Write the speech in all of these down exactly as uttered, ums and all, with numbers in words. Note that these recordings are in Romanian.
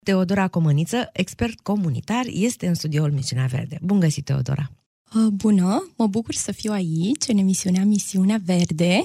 Teodora Comăniță, expert comunitar, este în studioul Misiunea Verde. Bun găsit, Teodora! Bună, mă bucur să fiu aici, în emisiunea Misiunea Verde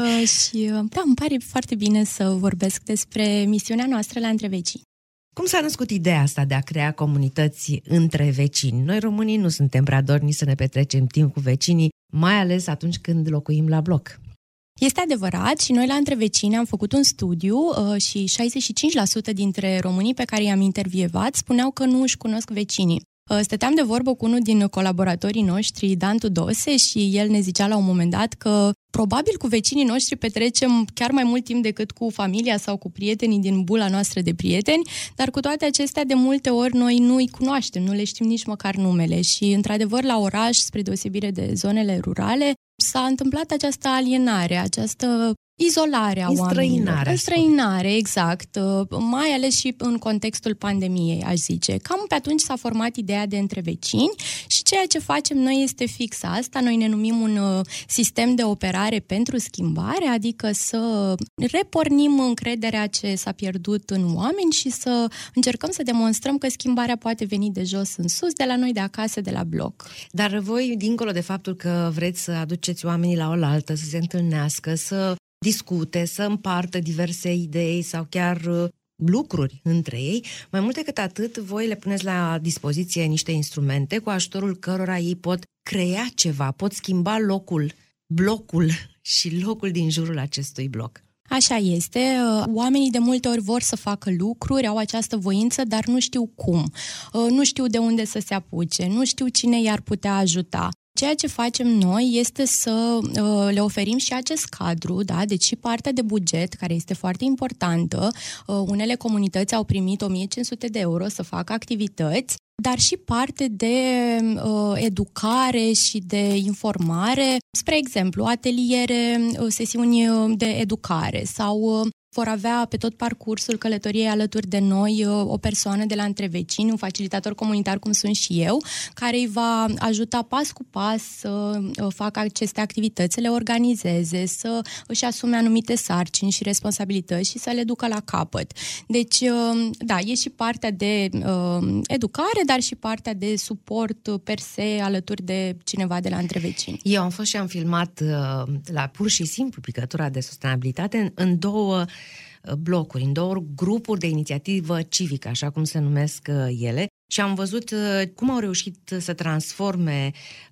și da, îmi pare foarte bine să vorbesc despre misiunea noastră la Între Vecini. Cum s-a născut ideea asta de a crea comunități între vecini? Noi românii nu suntem prea dorni să ne petrecem timp cu vecinii, mai ales atunci când locuim la bloc. Este adevărat și noi la Între Vecini am făcut un studiu uh, și șaizeci și cinci la sută dintre românii pe care i-am intervievat spuneau că nu își cunosc vecinii. Uh, stăteam de vorbă cu unul din colaboratorii noștri, Dan Tudose, și el ne zicea la un moment dat că probabil cu vecinii noștri petrecem chiar mai mult timp decât cu familia sau cu prietenii din bula noastră de prieteni, dar cu toate acestea de multe ori noi nu îi cunoaștem, nu le știm nici măcar numele și într-adevăr la oraș, spre deosebire de zonele rurale, s-a întâmplat această alienare, această izolare a oamenilor. Înstrăinare, exact. Mai ales și în contextul pandemiei, aș zice. Cam pe atunci s-a format ideea de între vecini și ceea ce facem noi este fix asta. Noi ne numim un sistem de operare pentru schimbare, adică să repornim încrederea ce s-a pierdut în oameni și să încercăm să demonstrăm că schimbarea poate veni de jos în sus, de la noi de acasă, de la bloc. Dar voi, dincolo de faptul că vreți să aduceți oamenii la oaltă, să se întâlnească, să discute, să împartă diverse idei sau chiar lucruri între ei, mai mult decât atât, voi le puneți la dispoziție niște instrumente cu ajutorul cărora ei pot crea ceva, pot schimba locul, blocul și locul din jurul acestui bloc. Așa este. Oamenii de multe ori vor să facă lucruri, au această voință, dar nu știu cum. Nu știu de unde să se apuce, nu știu cine i-ar putea ajuta. Ceea ce facem noi este să uh, le oferim și acest cadru, da? Deci și partea de buget, care este foarte importantă. Uh, unele comunități au primit o mie cinci sute de euro să facă activități, dar și parte de uh, educare și de informare. Spre exemplu, ateliere, uh, sesiuni de educare sau uh, vor avea pe tot parcursul călătoriei alături de noi o persoană de la Între Vecini, un facilitator comunitar cum sunt și eu, care îi va ajuta pas cu pas să facă aceste activități, să le organizeze, să își asume anumite sarcini și responsabilități și să le ducă la capăt. Deci, da, e și partea de uh, educare, dar și partea de suport per se alături de cineva de la Între Vecini. Eu am fost și am filmat uh, la pur și simplu picătura de sustenabilitate în, în două blocuri, în două grupuri de inițiativă civică, așa cum se numesc ele, și am văzut cum au reușit să transforme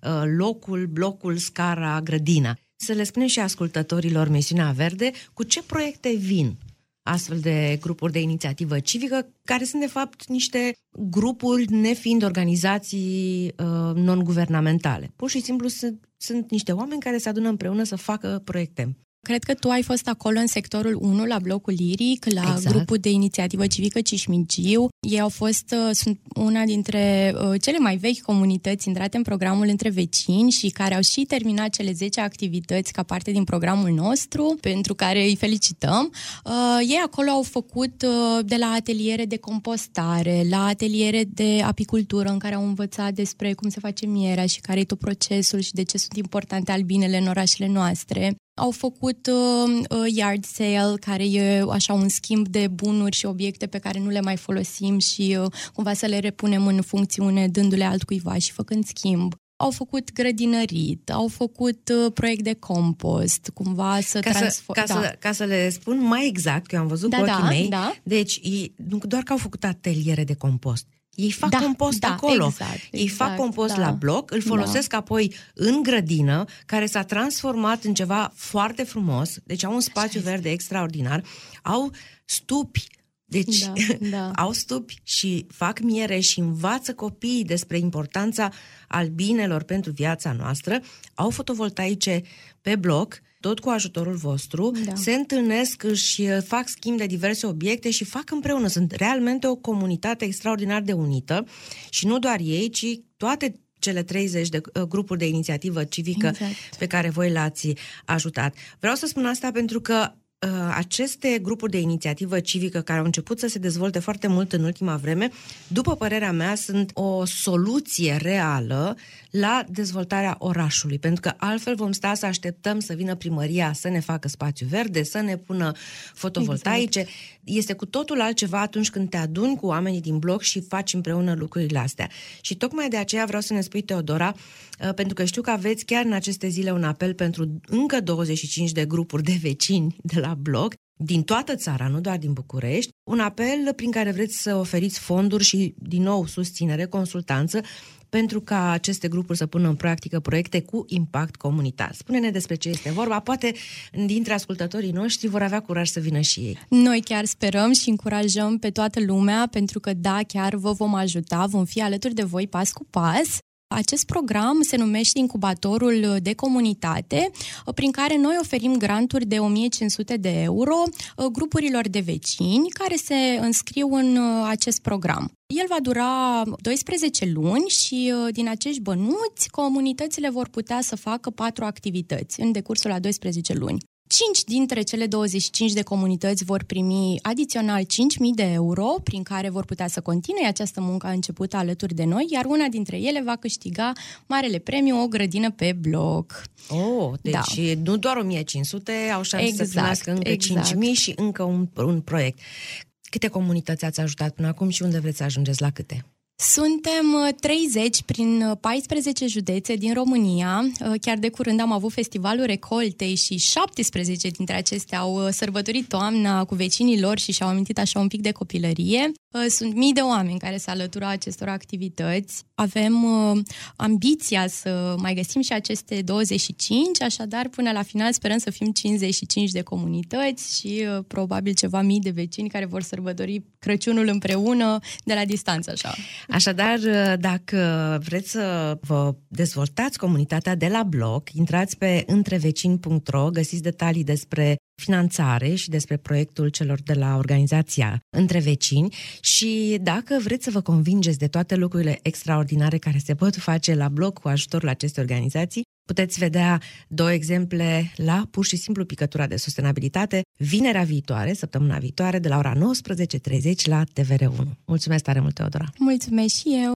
locul, blocul, scara, grădina. Să le spunem și ascultătorilor Misiunea Verde cu ce proiecte vin astfel de grupuri de inițiativă civică, care sunt de fapt niște grupuri nefiind organizații uh, non-guvernamentale. Pur și simplu sunt, sunt niște oameni care se adună împreună să facă proiecte. Cred că tu ai fost acolo în sectorul unu, la blocul Liric, la exact. Grupul de inițiativă civică Cismigiu. Ei au fost, sunt una dintre uh, cele mai vechi comunități intrate în programul Între Vecini și care au și terminat cele zece activități ca parte din programul nostru, pentru care îi felicităm. Uh, ei acolo au făcut uh, de la ateliere de compostare, la ateliere de apicultură, în care au învățat despre cum se face mierea și care e tot procesul și de ce sunt importante albinele în orașele noastre. Au făcut uh, yard sale, care e așa un schimb de bunuri și obiecte pe care nu le mai folosim și uh, cumva să le repunem în funcțiune dându-le altcuiva și făcând schimb. Au făcut grădinărit, au făcut uh, proiect de compost, cumva să transforme. Ca, da. să, ca să le spun mai exact, că eu am văzut da, cu ochii da, mei, da. Deci ei, nu doar că au făcut ateliere de compost, ei fac da, compost da, acolo. Exact, Ei exact, fac compost da, la bloc, îl folosesc da. apoi în grădină, care s-a transformat în ceva foarte frumos, deci au un spațiu Așa verde este. extraordinar, au stupi, deci da, da. au stupi și fac miere și învață copiii despre importanța albinelor pentru viața noastră, au fotovoltaice pe bloc, tot cu ajutorul vostru, da. se întâlnesc și fac schimb de diverse obiecte și fac împreună. Sunt realmente o comunitate extraordinar de unită și nu doar ei, ci toate cele treizeci de grupuri de inițiativă civică exact. pe care voi le-ați ajutat. Vreau să spun asta pentru că Aceste grupuri de inițiativă civică care au început să se dezvolte foarte mult în ultima vreme, după părerea mea, sunt o soluție reală la dezvoltarea orașului, pentru că altfel vom sta să așteptăm să vină primăria să ne facă spațiu verde, să ne pună fotovoltaice. Exact. Este cu totul altceva atunci când te aduni cu oamenii din bloc și faci împreună lucrurile astea. Și tocmai de aceea vreau să ne spui, Teodora, pentru că știu că aveți chiar în aceste zile un apel pentru încă douăzeci și cinci de grupuri de vecini de la bloc, din toată țara, nu doar din București, un apel prin care vreți să oferiți fonduri și, din nou, susținere, consultanță, pentru ca aceste grupuri să pună în practică proiecte cu impact comunitar. Spune-ne despre ce este vorba, poate dintre ascultătorii noștri vor avea curaj să vină și ei. Noi chiar sperăm și încurajăm pe toată lumea, pentru că da, chiar vă vom ajuta, vom fi alături de voi pas cu pas. Acest program se numește Incubatorul de Comunitate, prin care noi oferim granturi de o mie cinci sute de euro grupurilor de vecini care se înscriu în acest program. El va dura doisprezece luni și din acești bănuți comunitățile vor putea să facă patru activități în decursul a doisprezece luni. Cinci dintre cele douăzeci și cinci de comunități vor primi adițional cinci mii de euro, prin care vor putea să continue această muncă începută alături de noi, iar una dintre ele va câștiga marele premiu, o grădină pe bloc. Oh, deci da. Nu doar o mie cinci sute, au șanse exact, să primească încă exact. cinci mii și încă un, un proiect. Câte comunități ați ajutat până acum și unde vreți să ajungeți, la câte? Suntem treizeci prin paisprezece județe din România. Chiar de curând am avut festivalul Recoltei și șaptesprezece dintre acestea au sărbătorit toamna cu vecinii lor și și-au amintit așa un pic de copilărie. Sunt mii de oameni care se alătură acestor activități. Avem uh, ambiția să mai găsim și aceste douăzeci și cinci, așadar până la final sperăm să fim cincizeci și cinci de comunități și uh, probabil ceva mii de vecini care vor sărbători Crăciunul împreună de la distanță, așa. Așadar, dacă vreți să vă dezvoltați comunitatea de la bloc, intrați pe întrevecini punct ro, găsiți detalii despre finanțare și despre proiectul celor de la organizația Între Vecini și dacă vreți să vă convingeți de toate lucrurile extraordinare care se pot face la bloc cu ajutorul acestei organizații, puteți vedea două exemple la pur și simplu Picătura de Sustenabilitate vinerea viitoare, săptămâna viitoare, de la ora nouăsprezece și treizeci la T V R unu. Mulțumesc tare mult, Teodora! Mulțumesc și eu!